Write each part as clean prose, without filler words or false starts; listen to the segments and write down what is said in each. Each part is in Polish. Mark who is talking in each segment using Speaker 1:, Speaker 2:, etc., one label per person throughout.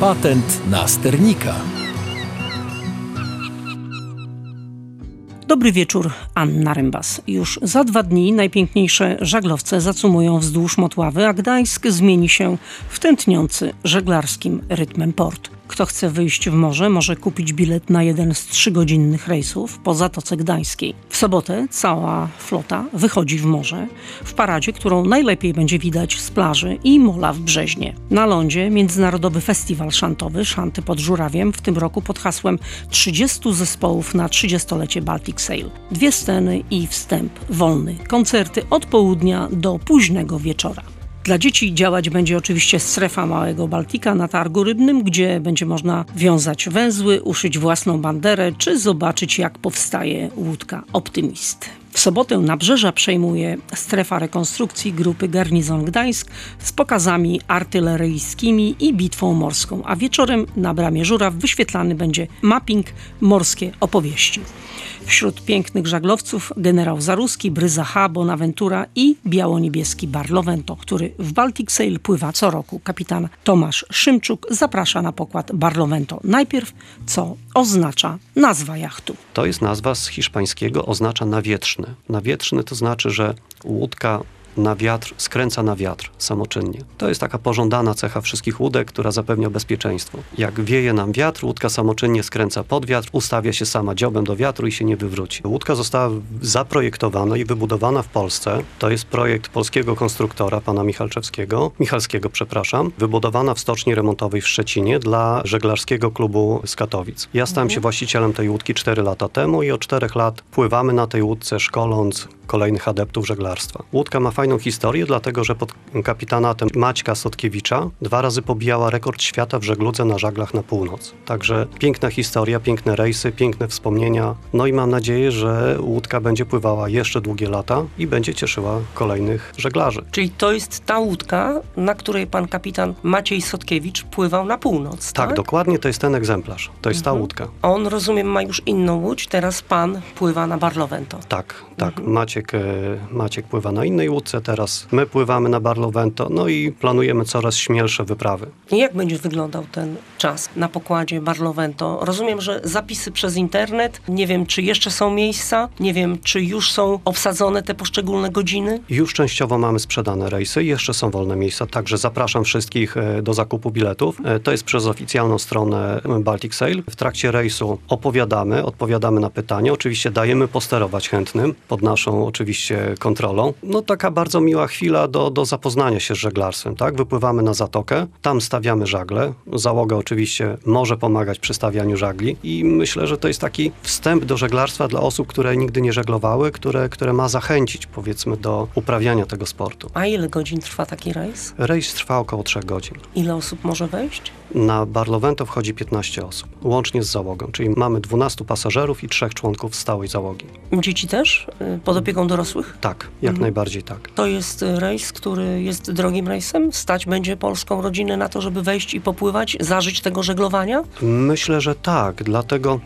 Speaker 1: Patent na sternika.
Speaker 2: Dobry wieczór, Anna Rembas. Już za 2 dni najpiękniejsze żaglowce zacumują wzdłuż Motławy, a Gdańsk zmieni się w tętniący żeglarskim rytmem port. Kto chce wyjść w morze, może kupić bilet na jeden z 3-godzinnych rejsów po Zatoce Gdańskiej. W sobotę cała flota wychodzi w morze w paradzie, którą najlepiej będzie widać z plaży i mola w Brzeźnie. Na lądzie Międzynarodowy Festiwal Szantowy Szanty pod Żurawiem, w tym roku pod hasłem 30 zespołów na 30-lecie Baltic Sail. 2 sceny i wstęp wolny. Koncerty od południa do późnego wieczora. Dla dzieci działać będzie oczywiście strefa Małego Baltika na targu rybnym, gdzie będzie można wiązać węzły, uszyć własną banderę czy zobaczyć, jak powstaje łódka Optymist. W sobotę Nabrzeża przejmuje strefa rekonstrukcji grupy Garnizon Gdańsk z pokazami artyleryjskimi i bitwą morską, a wieczorem na Bramie Żuraw wyświetlany będzie mapping Morskie opowieści. Wśród pięknych żaglowców generał Zaruski, Bryza H, Bonaventura i biało-niebieski Barlovento, który w Baltic Sail pływa co roku. Kapitan Tomasz Szymczuk zaprasza na pokład Barlovento. Najpierw, co oznacza nazwa jachtu.
Speaker 3: To jest nazwa z hiszpańskiego, oznacza nawietrzny. Nawietrzny to znaczy, że łódka na wiatr, skręca na wiatr samoczynnie. To jest taka pożądana cecha wszystkich łódek, która zapewnia bezpieczeństwo. Jak wieje nam wiatr, łódka samoczynnie skręca pod wiatr, ustawia się sama dziobem do wiatru i się nie wywróci. Łódka została zaprojektowana i wybudowana w Polsce. To jest projekt polskiego konstruktora, pana Michalskiego, wybudowana w stoczni remontowej w Szczecinie dla żeglarskiego klubu z Katowic. Ja stałem się właścicielem tej łódki 4 lata temu i od 4 lat pływamy na tej łódce, szkoląc kolejnych adeptów żeglarstwa. Łódka ma fajną historię, dlatego że pod kapitanatem Maćka Sotkiewicza 2 razy pobijała rekord świata w żegludze na żaglach na północ. Także piękna historia, piękne rejsy, piękne wspomnienia. No i mam nadzieję, że łódka będzie pływała jeszcze długie lata i będzie cieszyła kolejnych żeglarzy.
Speaker 4: Czyli to jest ta łódka, na której pan kapitan Maciej Sotkiewicz pływał na północ, tak?
Speaker 3: Tak, dokładnie, to jest ten egzemplarz. To jest ta łódka.
Speaker 4: On, rozumiem, ma już inną łódź, teraz pan pływa na Barlovento.
Speaker 3: Tak. Maciek pływa na innej łódce, teraz my pływamy na Barlovento, no i planujemy coraz śmielsze wyprawy.
Speaker 4: I jak będzie wyglądał ten czas na pokładzie Barlovento? Rozumiem, że zapisy przez internet, nie wiem, czy jeszcze są miejsca, nie wiem, czy już są obsadzone te poszczególne godziny?
Speaker 3: Już częściowo mamy sprzedane rejsy, jeszcze są wolne miejsca, także zapraszam wszystkich do zakupu biletów. To jest przez oficjalną stronę Baltic Sail. W trakcie rejsu odpowiadamy na pytania, oczywiście dajemy posterować chętnym, pod naszą oczywiście kontrolą. No taka bardzo miła chwila do zapoznania się z żeglarstwem, tak? Wypływamy na zatokę, tam stawiamy żagle, załoga oczywiście może pomagać przy stawianiu żagli i myślę, że to jest taki wstęp do żeglarstwa dla osób, które nigdy nie żeglowały, które ma zachęcić, powiedzmy, do uprawiania tego sportu.
Speaker 4: A ile godzin trwa taki rejs?
Speaker 3: Rejs trwa około 3 godzin.
Speaker 4: Ile osób może wejść?
Speaker 3: Na Barlovento wchodzi 15 osób, łącznie z załogą, czyli mamy 12 pasażerów i 3 członków stałej załogi.
Speaker 4: Dzieci też? Pod opieką dorosłych?
Speaker 3: Tak, jak najbardziej tak.
Speaker 4: To jest rejs, który jest drogim rejsem? Stać będzie polską rodzinę na to, żeby wejść i popływać, zażyć tego żeglowania?
Speaker 3: Myślę, że tak, dlatego,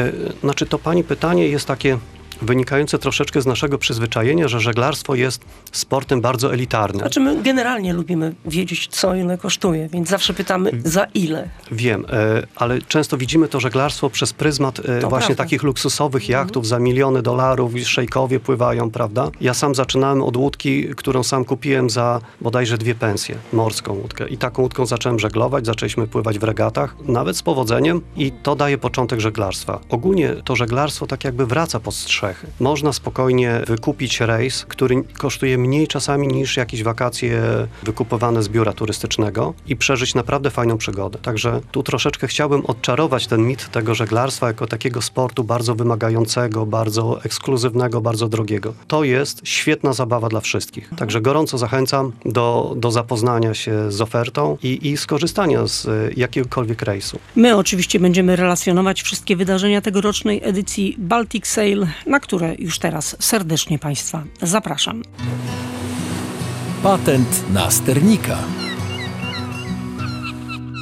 Speaker 3: to pani pytanie jest takie wynikające troszeczkę z naszego przyzwyczajenia, że żeglarstwo jest sportem bardzo elitarnym.
Speaker 4: Znaczy my generalnie lubimy wiedzieć, co ile kosztuje, więc zawsze pytamy, za ile.
Speaker 3: Wiem, ale często widzimy to żeglarstwo przez pryzmat właśnie takich luksusowych jachtów za miliony dolarów i szejkowie pływają, prawda? Ja sam zaczynałem od łódki, którą sam kupiłem za bodajże 2 pensje, morską łódkę. I taką łódką zacząłem żeglować, zaczęliśmy pływać w regatach, nawet z powodzeniem i to daje początek żeglarstwa. Ogólnie to żeglarstwo tak jakby wraca po strzech. Można spokojnie wykupić rejs, który kosztuje mniej czasami niż jakieś wakacje wykupowane z biura turystycznego i przeżyć naprawdę fajną przygodę. Także tu troszeczkę chciałbym odczarować ten mit tego żeglarstwa jako takiego sportu bardzo wymagającego, bardzo ekskluzywnego, bardzo drogiego. To jest świetna zabawa dla wszystkich. Także gorąco zachęcam do zapoznania się z ofertą i skorzystania z jakiegokolwiek rejsu.
Speaker 2: My oczywiście będziemy relacjonować wszystkie wydarzenia tegorocznej edycji Baltic Sail, na które już teraz serdecznie Państwa zapraszam.
Speaker 1: Patent na sternika.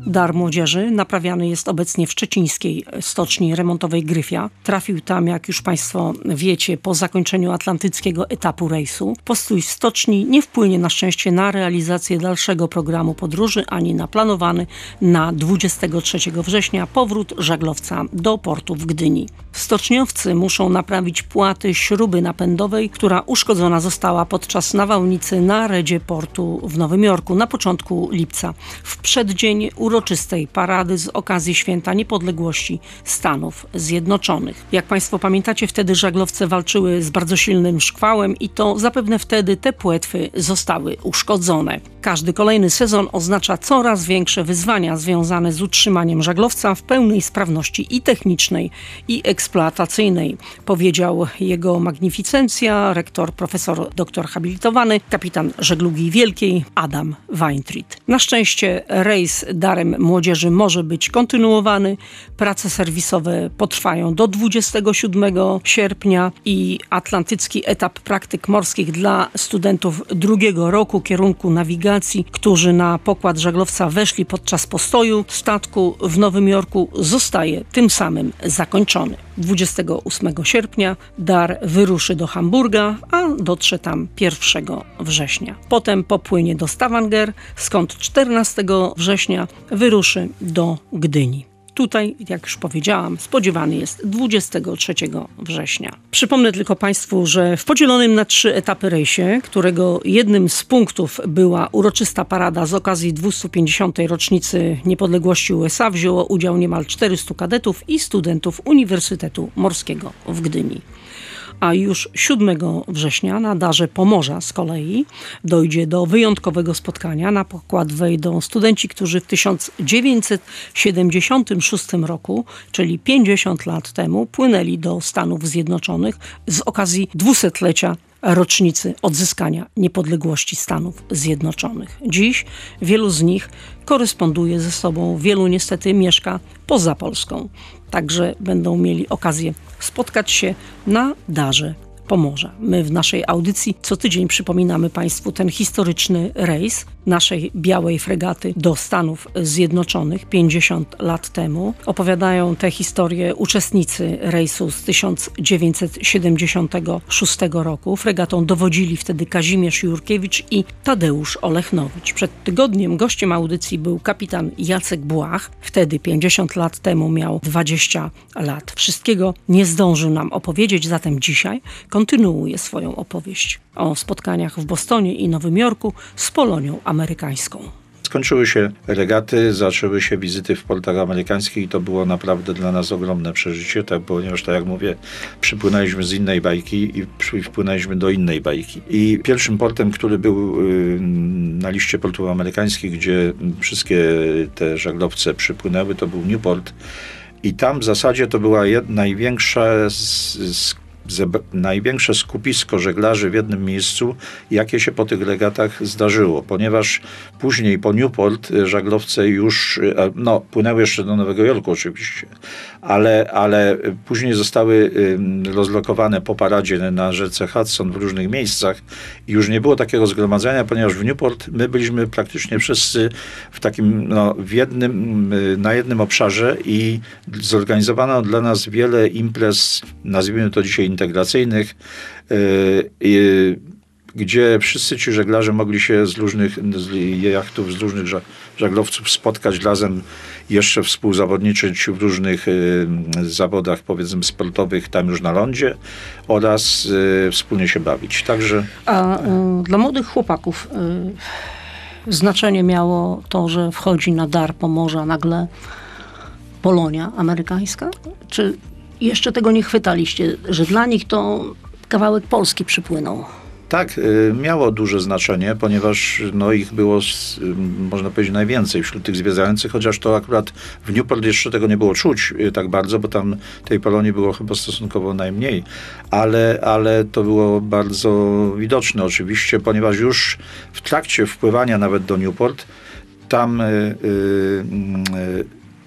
Speaker 2: Dar młodzieży naprawiany jest obecnie w szczecińskiej stoczni remontowej Gryfia. Trafił tam, jak już Państwo wiecie, po zakończeniu atlantyckiego etapu rejsu. Postój w stoczni nie wpłynie na szczęście na realizację dalszego programu podróży, ani na planowany na 23 września powrót żaglowca do portu w Gdyni. Stoczniowcy muszą naprawić płaty śruby napędowej, która uszkodzona została podczas nawałnicy na redzie portu w Nowym Jorku na początku lipca, w przeddzień uroczystej parady z okazji Święta Niepodległości Stanów Zjednoczonych. Jak Państwo pamiętacie, wtedy żaglowce walczyły z bardzo silnym szkwałem i to zapewne wtedy te płetwy zostały uszkodzone. Każdy kolejny sezon oznacza coraz większe wyzwania związane z utrzymaniem żaglowca w pełnej sprawności i technicznej, i eksploatacyjnej, powiedział jego magnificencja, rektor, profesor, doktor habilitowany, kapitan żeglugi wielkiej Adam Weintried. Na szczęście rejs Darem Młodzieży może być kontynuowany. Prace serwisowe potrwają do 27 sierpnia i atlantycki etap praktyk morskich dla studentów drugiego roku kierunku nawigacji, którzy na pokład żaglowca weszli podczas postoju statku w Nowym Jorku, zostaje tym samym zakończony. 28 sierpnia Dar wyruszy do Hamburga, a dotrze tam 1 września. Potem popłynie do Stavanger, skąd 14 września wyruszy do Gdyni. Tutaj, jak już powiedziałam, spodziewany jest 23 września. Przypomnę tylko Państwu, że w podzielonym na 3 etapy rejsie, którego jednym z punktów była uroczysta parada z okazji 250. rocznicy niepodległości USA, wzięło udział niemal 400 kadetów i studentów Uniwersytetu Morskiego w Gdyni. A już 7 września na Darze Pomorza z kolei dojdzie do wyjątkowego spotkania. Na pokład wejdą studenci, którzy w 1976 roku, czyli 50 lat temu, płynęli do Stanów Zjednoczonych z okazji 200-lecia rocznicy odzyskania niepodległości Stanów Zjednoczonych. Dziś wielu z nich koresponduje ze sobą, wielu niestety mieszka poza Polską. Także będą mieli okazję spotkać się na Darze Pomorza. My w naszej audycji co tydzień przypominamy Państwu ten historyczny rejs naszej białej fregaty do Stanów Zjednoczonych 50 lat temu. Opowiadają tę historię uczestnicy rejsu z 1976 roku. Fregatą dowodzili wtedy Kazimierz Jurkiewicz i Tadeusz Olechnowicz. Przed tygodniem gościem audycji był kapitan Jacek Błach. Wtedy 50 lat temu miał 20 lat. Wszystkiego nie zdążył nam opowiedzieć, zatem dzisiaj kontynuuje swoją opowieść o spotkaniach w Bostonie i Nowym Jorku z Polonią amerykańską.
Speaker 5: Skończyły się regaty, zaczęły się wizyty w portach amerykańskich i to było naprawdę dla nas ogromne przeżycie, ponieważ, tak jak mówię, przypłynęliśmy z innej bajki i wpłynęliśmy do innej bajki. I pierwszym portem, który był na liście portów amerykańskich, gdzie wszystkie te żaglowce przypłynęły, to był Newport. I tam w zasadzie to była największe skupisko żeglarzy w jednym miejscu, jakie się po tych regatach zdarzyło, ponieważ później po Newport żaglowce już, płynęły jeszcze do Nowego Jorku oczywiście, ale później zostały rozlokowane po paradzie na rzece Hudson w różnych miejscach i już nie było takiego zgromadzenia, ponieważ w Newport my byliśmy praktycznie wszyscy w takim, na jednym obszarze i zorganizowano dla nas wiele imprez, nazwijmy to dzisiaj integracyjnych, gdzie wszyscy ci żeglarze mogli się z jachtów, z różnych żaglowców spotkać razem, jeszcze współzawodniczyć w różnych zawodach, powiedzmy, sportowych, tam już na lądzie oraz wspólnie się bawić. Także...
Speaker 2: A dla młodych chłopaków znaczenie miało to, że wchodzi na Dar Pomorza nagle Polonia amerykańska? Czy jeszcze tego nie chwytaliście, że dla nich to kawałek Polski przypłynął?
Speaker 5: Tak, miało duże znaczenie, ponieważ ich było, można powiedzieć, najwięcej wśród tych zwiedzających, chociaż to akurat w Newport jeszcze tego nie było czuć tak bardzo, bo tam tej Polonii było chyba stosunkowo najmniej, ale to było bardzo widoczne oczywiście, ponieważ już w trakcie wpływania nawet do Newport, tam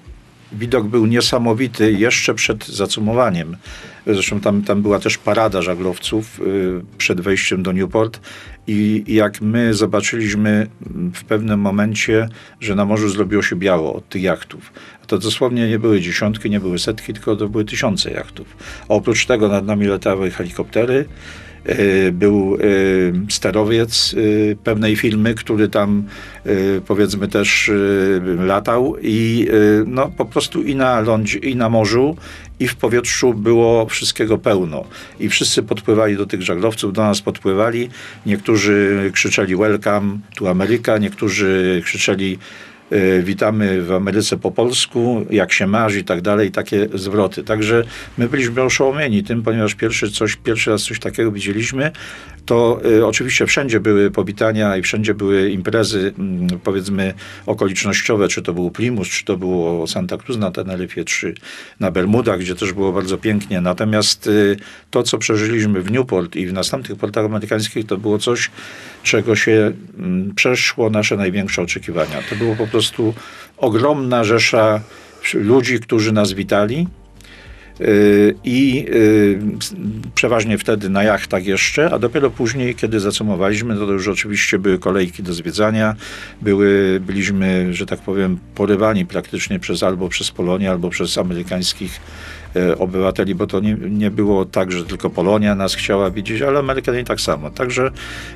Speaker 5: widok był niesamowity jeszcze przed zacumowaniem. Zresztą tam była też parada żaglowców przed wejściem do Newport i jak my zobaczyliśmy w pewnym momencie, że na morzu zrobiło się biało od tych jachtów. To dosłownie nie były dziesiątki, nie były setki, tylko to były tysiące jachtów. A oprócz tego nad nami latały helikoptery, był sterowiec pewnej firmy, który tam powiedzmy też latał i no po prostu i na lądzie, i na morzu, i w powietrzu było wszystkiego pełno. I wszyscy podpływali do tych żaglowców, do nas podpływali. Niektórzy krzyczeli welcome to America, niektórzy krzyczeli witamy w Ameryce po polsku, jak się masz i tak dalej, takie zwroty. Także my byliśmy oszołomieni tym, ponieważ pierwszy raz coś takiego widzieliśmy. To oczywiście wszędzie były powitania i wszędzie były imprezy, powiedzmy, okolicznościowe, czy to był Plymouth, czy to było Santa Cruz na Teneryfie, czy na Bermudach, gdzie też było bardzo pięknie. Natomiast to, co przeżyliśmy w Newport i w następnych portach amerykańskich, to było coś, czego się przeszło nasze największe oczekiwania. To było po prostu ogromna rzesza ludzi, którzy nas witali. I przeważnie wtedy na jachtach jeszcze, a dopiero później, kiedy zacumowaliśmy, to już oczywiście były kolejki do zwiedzania, byliśmy, że tak powiem, porywani praktycznie albo przez Polonię, albo przez amerykańskich obywateli, bo to nie było tak, że tylko Polonia nas chciała widzieć, ale Amerykanie tak samo. Także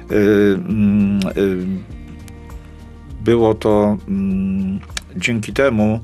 Speaker 5: było to dzięki temu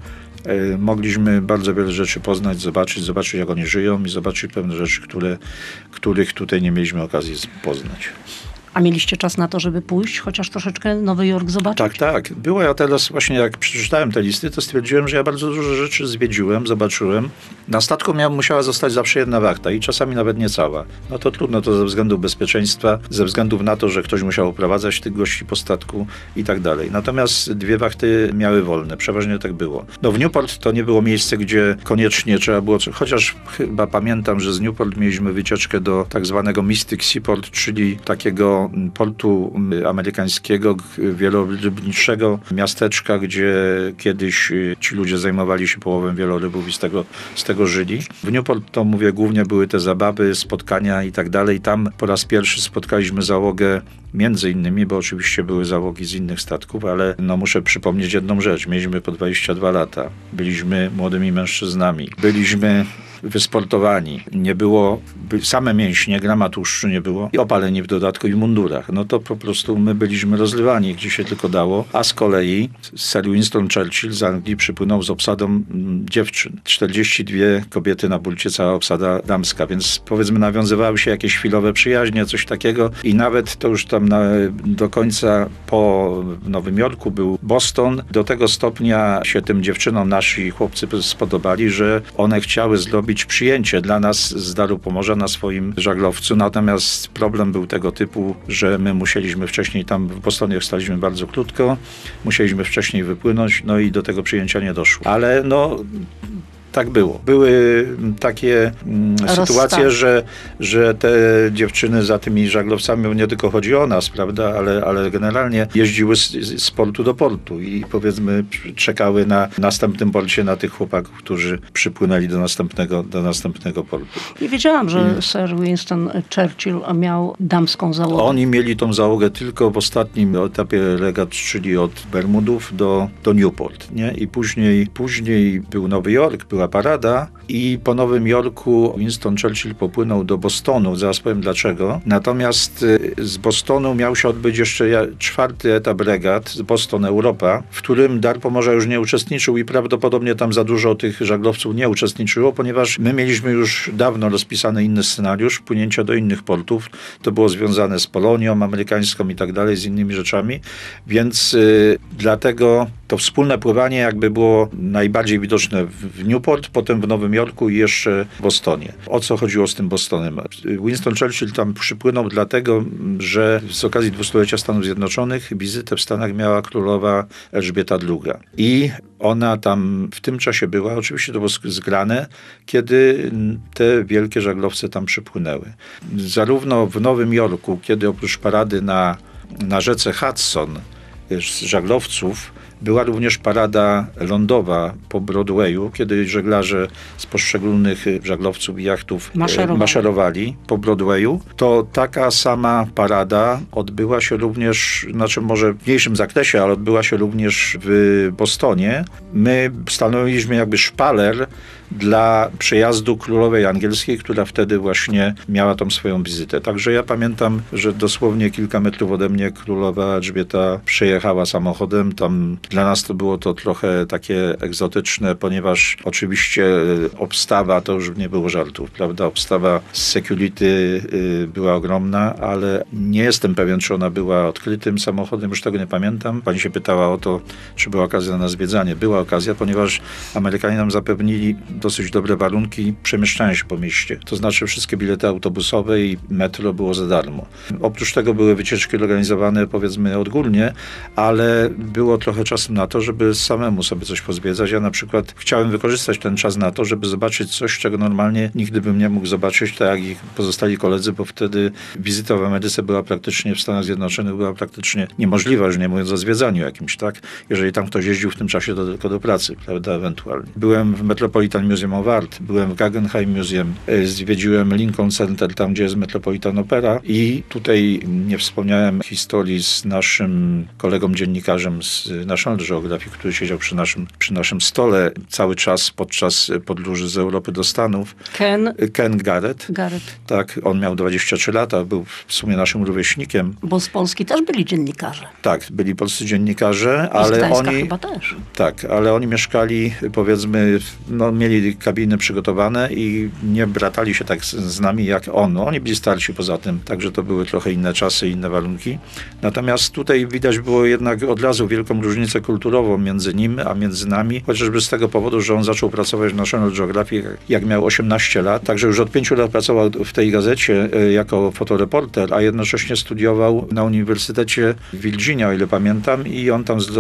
Speaker 5: mogliśmy bardzo wiele rzeczy poznać, zobaczyć jak oni żyją i zobaczyć pewne rzeczy, których tutaj nie mieliśmy okazji poznać.
Speaker 2: A mieliście czas na to, żeby pójść, chociaż troszeczkę Nowy Jork zobaczyć?
Speaker 5: Tak. Było. Ja teraz właśnie jak przeczytałem te listy, to stwierdziłem, że ja bardzo dużo rzeczy zwiedziłem, zobaczyłem. Na statku musiała zostać zawsze jedna wachta i czasami nawet nie cała. No to trudno, to ze względów bezpieczeństwa, ze względów na to, że ktoś musiał oprowadzać tych gości po statku i tak dalej. Natomiast 2 wachty miały wolne. Przeważnie tak było. No w Newport to nie było miejsce, gdzie koniecznie trzeba było, chociaż chyba pamiętam, że z Newport mieliśmy wycieczkę do tak zwanego Mystic Seaport, czyli takiego portu amerykańskiego, wielorybniczego miasteczka, gdzie kiedyś ci ludzie zajmowali się połowem wielorybów i z tego żyli. W Newport to mówię, głównie były te zabawy, spotkania i tak dalej. Tam po raz pierwszy spotkaliśmy załogę między innymi, bo oczywiście były załogi z innych statków, ale no muszę przypomnieć jedną rzecz. Mieliśmy po 22 lata. Byliśmy młodymi mężczyznami. Byliśmy wysportowani. Nie było same mięśnie, grama tłuszczu nie było i opaleni w dodatku i w mundurach. No to po prostu my byliśmy rozlewani, gdzie się tylko dało. A z kolei Sir Winston Churchill z Anglii przypłynął z obsadą dziewczyn. 42 kobiety na burcie, cała obsada damska, więc powiedzmy nawiązywały się jakieś chwilowe przyjaźnie, coś takiego i nawet to już tam do końca po Nowym Jorku był Boston. Do tego stopnia się tym dziewczynom nasi chłopcy spodobali, że one chciały zrobić przyjęcie dla nas z Daru Pomorza na swoim żaglowcu. Natomiast problem był tego typu, że my musieliśmy wcześniej, tam w Bostonie staliśmy bardzo krótko, musieliśmy wcześniej wypłynąć, no i do tego przyjęcia nie doszło. Ale no tak było. Były takie sytuacje, że te dziewczyny za tymi żaglowcami, nie tylko chodzi o nas, prawda, ale generalnie jeździły z portu do portu i powiedzmy czekały na następnym porcie na tych chłopaków, którzy przypłynęli do następnego portu.
Speaker 2: Nie wiedziałam, że Sir Winston Churchill miał damską załogę.
Speaker 5: Oni mieli tą załogę tylko w ostatnim etapie regat, czyli od Bermudów do Newport, nie? I później był Nowy Jork, była parada i po Nowym Jorku Winston Churchill popłynął do Bostonu. Zaraz powiem dlaczego. Natomiast z Bostonu miał się odbyć jeszcze 4. etap regat, Boston Europa, w którym Dar Pomorza już nie uczestniczył i prawdopodobnie tam za dużo tych żaglowców nie uczestniczyło, ponieważ my mieliśmy już dawno rozpisany inny scenariusz płynięcia do innych portów. To było związane z Polonią amerykańską i tak dalej, z innymi rzeczami, więc dlatego to wspólne pływanie jakby było najbardziej widoczne w Newport, potem w Nowym Jorku i jeszcze w Bostonie. O co chodziło z tym Bostonem? Winston Churchill tam przypłynął dlatego, że z okazji 200-lecia Stanów Zjednoczonych wizytę w Stanach miała królowa Elżbieta II. I ona tam w tym czasie była, oczywiście to było zgrane, kiedy te wielkie żaglowce tam przypłynęły. Zarówno w Nowym Jorku, kiedy oprócz parady na rzece Hudson z żaglowców Była również parada lądowa po Broadwayu, kiedy żeglarze z poszczególnych żaglowców i jachtów maszerowali po Broadwayu. To taka sama parada odbyła się również, znaczy może w mniejszym zakresie, ale odbyła się również w Bostonie. My stanowiliśmy jakby szpaler dla przejazdu królowej angielskiej, która wtedy właśnie miała tą swoją wizytę. Także ja pamiętam, że dosłownie kilka metrów ode mnie królowa Elżbieta przejechała samochodem. Tam dla nas to było to trochę takie egzotyczne, ponieważ oczywiście obstawa to już nie było żartów, prawda? Obstawa z security była ogromna, ale nie jestem pewien, czy ona była odkrytym samochodem, już tego nie pamiętam. Pani się pytała o to, czy była okazja na zwiedzanie. Była okazja, ponieważ Amerykanie nam zapewnili dosyć dobre warunki przemieszczania się po mieście. To znaczy wszystkie bilety autobusowe i metro było za darmo. Oprócz tego były wycieczki organizowane powiedzmy odgórnie, ale było trochę czasu na to, żeby samemu sobie coś pozwiedzać. Ja na przykład chciałem wykorzystać ten czas na to, żeby zobaczyć coś, czego normalnie nigdy bym nie mógł zobaczyć, tak jak i pozostali koledzy, bo wtedy wizyta w Ameryce była praktycznie w Stanach Zjednoczonych była praktycznie niemożliwa, już nie mówiąc o zwiedzaniu jakimś, tak? Jeżeli tam ktoś jeździł w tym czasie tylko do pracy, prawda, ewentualnie. Byłem w Metropolitan Museum of Art, byłem w Guggenheim Museum, zwiedziłem Lincoln Center, tam gdzie jest Metropolitan Opera i tutaj nie wspomniałem historii z naszym kolegą dziennikarzem z National Geographic, który siedział przy naszym stole cały czas podczas podróży z Europy do Stanów. Ken Garrett. Tak, on miał 23 lata, był w sumie naszym rówieśnikiem.
Speaker 2: Bo z Polski też byli dziennikarze.
Speaker 5: Tak, byli polscy dziennikarze,
Speaker 2: ale oni chyba też.
Speaker 5: Tak, ale oni mieszkali, powiedzmy, no, mieli kabiny przygotowane i nie bratali się tak z nami jak on. No, oni byli starsi poza tym, także to były trochę inne czasy, inne warunki. Natomiast tutaj widać było jednak od razu wielką różnicę kulturową między nim a między nami, chociażby z tego powodu, że on zaczął pracować w National Geographic jak miał 18 lat, także już od 5 lat pracował w tej gazecie jako fotoreporter, a jednocześnie studiował na Uniwersytecie w Virginia, o ile pamiętam, i on tam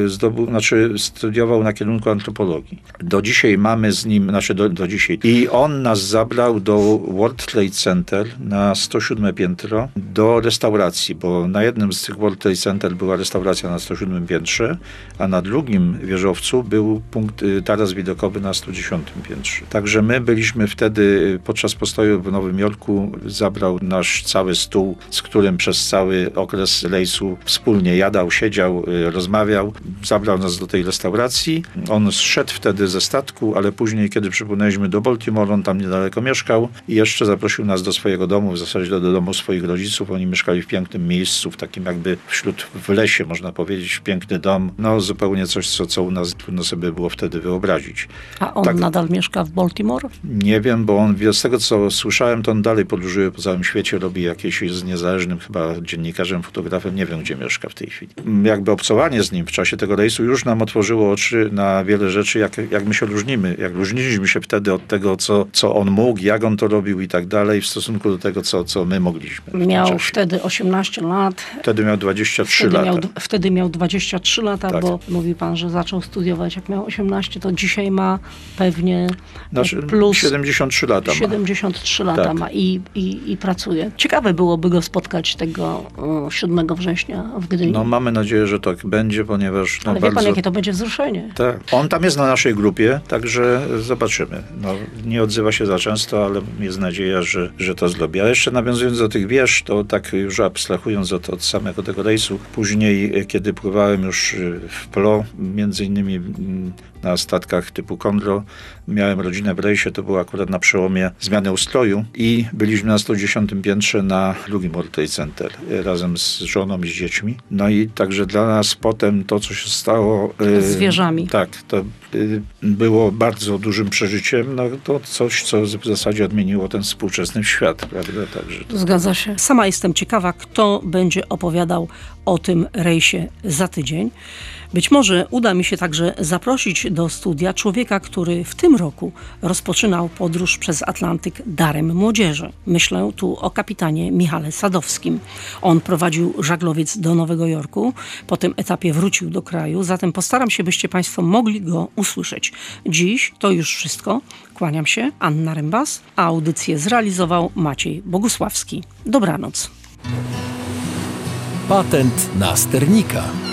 Speaker 5: studiował na kierunku antropologii. Do dzisiaj mamy z nim, do dzisiaj. I on nas zabrał do World Trade Center na 107 piętro do restauracji, bo na jednym z tych World Trade Center była restauracja na 107 piętrze, a na drugim wieżowcu był taras widokowy na 110 piętrze. Także my byliśmy wtedy, podczas postoju w Nowym Jorku, zabrał nasz cały stół, z którym przez cały okres rejsu wspólnie jadał, siedział, rozmawiał. Zabrał nas do tej restauracji. On zszedł wtedy ze statku, ale później, kiedy przypłynęliśmy do Baltimore, on tam niedaleko mieszkał i jeszcze zaprosił nas do swojego domu, w zasadzie do domu swoich rodziców. Oni mieszkali w pięknym miejscu, w takim jakby w lesie, można powiedzieć, piękny dom. No zupełnie coś, co u nas trudno sobie było wtedy wyobrazić.
Speaker 2: A on nadal mieszka w Baltimore?
Speaker 5: Nie wiem, bo on, z tego co słyszałem, to on dalej podróżuje po całym świecie, robi jakieś, jest niezależnym chyba dziennikarzem, fotografem, nie wiem gdzie mieszka w tej chwili. Jakby obcowanie z nim w czasie tego rejsu już nam otworzyło oczy na wiele rzeczy, jak my się różnimy, jak różniliśmy się wtedy od tego, co on mógł, jak on to robił i tak dalej, w stosunku do tego, co my mogliśmy.
Speaker 2: Miał wtedy 18 lat.
Speaker 5: Wtedy miał 23 lata.
Speaker 2: Wtedy miał 23 lata, tak. Bo mówi pan, że zaczął studiować jak miał 18, to dzisiaj ma pewnie plus
Speaker 5: 73 lata
Speaker 2: 73 lata
Speaker 5: tak.
Speaker 2: ma i pracuje. Ciekawe byłoby go spotkać tego 7 września w Gdyni.
Speaker 5: No mamy nadzieję, że tak będzie, ponieważ...
Speaker 2: Ale wie pan, jakie to będzie wzruszenie.
Speaker 5: Tak. On tam jest na naszej grupie, także zobaczymy. No, nie odzywa się za często, ale jest nadzieja, że to zrobi. A jeszcze nawiązując do tych wież, to tak już abstrahując od samego tego rejsu, później, kiedy pływałem już w PLO, między innymi na statkach typu Condro, miałem rodzinę w rejsie, to było akurat na przełomie zmiany ustroju i byliśmy na 110 piętrze na drugim World Trade Center razem z żoną i z dziećmi. No i także dla nas potem to, co się stało...
Speaker 2: Z wieżami.
Speaker 5: Tak, to było bardzo dużym przeżyciem. No to coś, co w zasadzie odmieniło ten współczesny świat, prawda? Także to...
Speaker 2: Zgadza się. Sama jestem ciekawa, kto będzie opowiadał o tym rejsie za tydzień. Być może uda mi się także zaprosić do studia człowieka, który w tym roku rozpoczynał podróż przez Atlantyk darem młodzieży. Myślę tu o kapitanie Michale Sadowskim. On prowadził żaglowiec do Nowego Jorku, po tym etapie wrócił do kraju, zatem postaram się, byście państwo mogli go usłyszeć. Dziś to już wszystko. Kłaniam się, Anna Rymbas, a audycję zrealizował Maciej Bogusławski. Dobranoc.
Speaker 1: Patent na sternika.